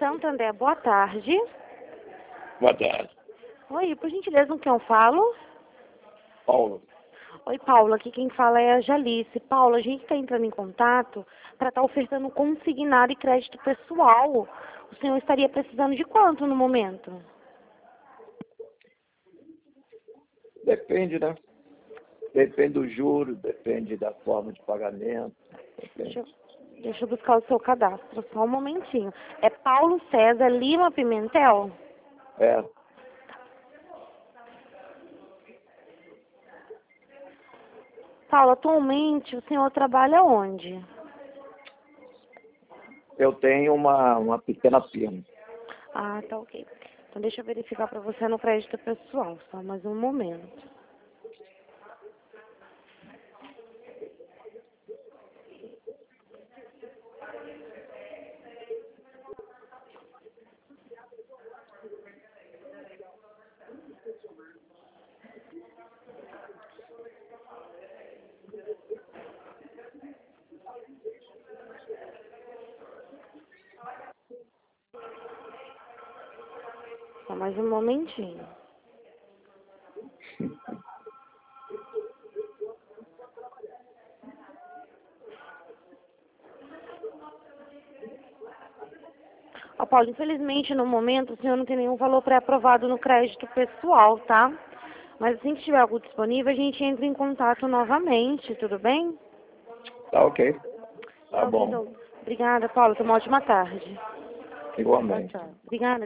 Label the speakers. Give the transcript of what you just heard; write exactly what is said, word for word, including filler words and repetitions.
Speaker 1: Santander, boa tarde.
Speaker 2: Boa tarde.
Speaker 1: Oi, por gentileza, com quem eu falo?
Speaker 2: Paulo.
Speaker 1: Oi, Paulo, aqui quem fala é a Jalice. Paulo, a gente está entrando em contato para estar ofertando consignado e crédito pessoal. O senhor estaria precisando de quanto no momento?
Speaker 2: Depende, né? Depende do juro, depende da forma de pagamento.
Speaker 1: Deixa eu, deixa eu buscar o seu cadastro, só um momentinho. É Paulo César Lima Pimentel?
Speaker 2: É,
Speaker 1: Paulo, atualmente o senhor trabalha onde?
Speaker 2: eu tenho uma, uma pequena firma.
Speaker 1: Ah, tá ok. Então deixa eu verificar para você no crédito pessoal, só mais um momento. Só mais um momentinho. Ó, Paulo, infelizmente no momento o senhor não tem nenhum valor pré-aprovado no crédito pessoal, tá? Mas assim que tiver algo disponível, a gente entra em contato novamente, tudo bem?
Speaker 2: Tá ok. Tá
Speaker 1: Ok,
Speaker 2: bom.
Speaker 1: então. Obrigada, Paulo. Tenha uma ótima tarde. Tchau,
Speaker 2: Igualmente.
Speaker 1: tchau. Obrigada.